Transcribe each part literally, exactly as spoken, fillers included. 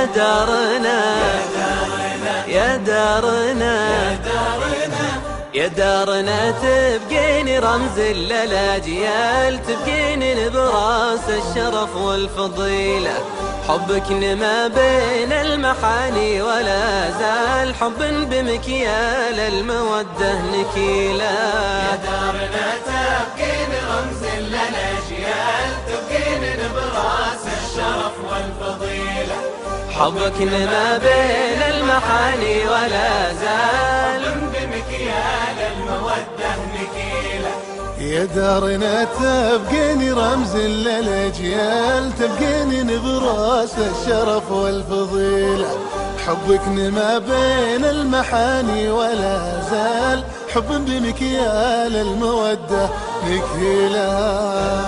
يا دارنا يا دارنا يا دارنا تبقين رمز للأجيال، تبقين براس الشرف والفضيلة. حبك نما بين المحاني ولا زال، حب بمكيال المودة نكيلة. يا دارنا تبقين رمز للأجيال، تبقين براس الشرف والفضيلة. حبك نما بين المحاني ولا زال، بمكيال المودة نكيلة. يا دارنا تبقين رمز للأجيال، تبقين براس الشرف والفضيلة. حبك نما بين المحاني ولا زال، حب بمكيال المودة نكيلة.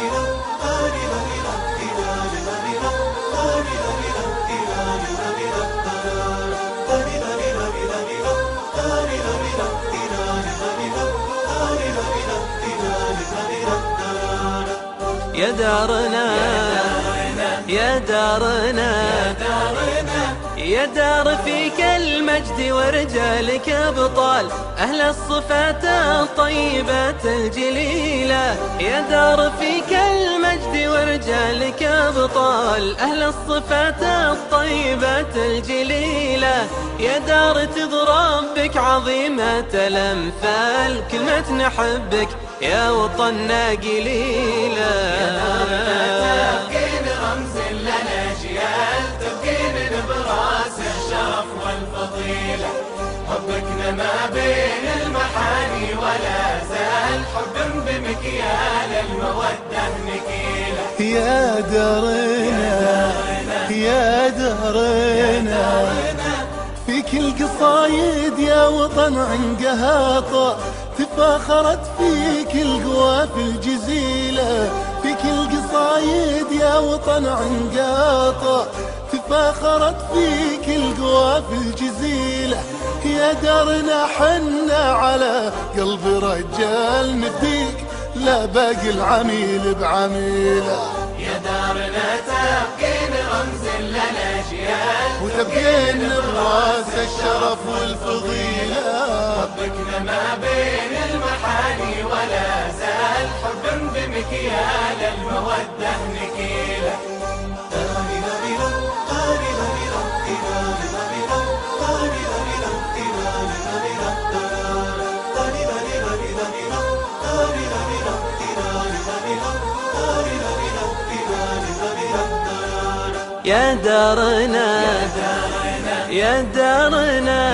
يا دارنا يا دارنا يا دار فيك المجد ورجالك أبطال، أهل الصفات الطيبات الجليلة. يا دار فيك المجد ورجالك أبطال، أهل الصفات الطيبات الجليلة. يا دار تضرب بك عظيمة الأمثال، كلمة نحبك يا وطننا قليلة. تبقين رمز للأجيال، تبقين براس الشرف والفضيلة. حبك نما بين المحاني ولا زال، حب بمكيال المودة نكيلة. يا دارنا يا دارنا فيك القصايد يا وطن عنقها طا، تفاخرت فيك القوى في الجزيلة. فيك القصايد يا وطن عنقها طا، تفاخرت فيك القوى في الجزيلة. يا دارنا حنا على قلب رجال، نفديك لا باقي العميل بعميله. يا دارنا تبقين رمز للأجيال، وتبقين براس الشرف والفضيلة. حبك نما بين المحاني ولا زال، حب بمكيال المودة نكيلة. يا دارنا يا دارنا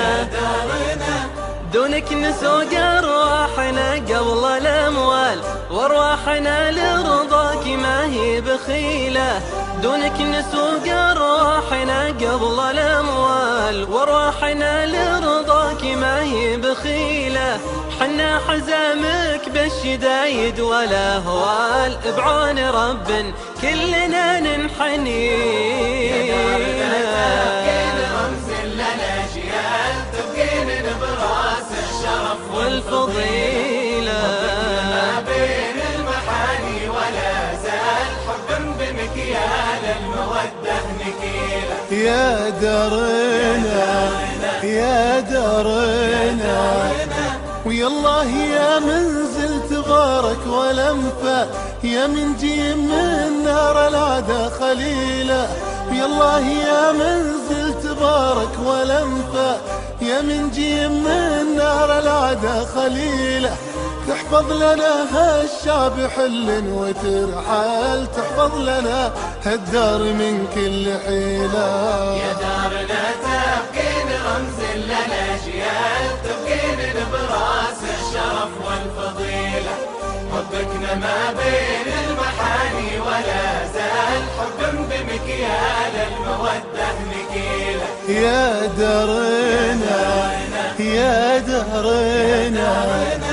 دونك نسوق أرواحنا قبل الأموال، وأرواحنا لرضاك ما هي بخيلة. دونك نسوق أرواحنا قبل الأموال، وأرواحنا لرضاك ما هي بخيلة. حنا حزامك بالشدايد ولا هوال، بعون رب كلنا ننحني. والفضيلة ما بين المحاني ولا زال، حب بمكيال المودة نكيلة. يا دارنا يا دارنا ويا الله يا منزل تبارك ولمفة، يا من جيم من نار العدا خليلة. ويا الله يا منزل تبارك ولمفة، يا من جيم من نار العدا خليلة. تحفظ لنا هالشعب حل وترحل، تحفظ لنا هالدار من كل حيلة. يا دارنا تبقين رمز للأجيال، تبقين براس الشرف والفضيلة. حبك نما بين المحاني ولا زال، حب بمكيال المودة نكيلة. يا دارنا يا دارنا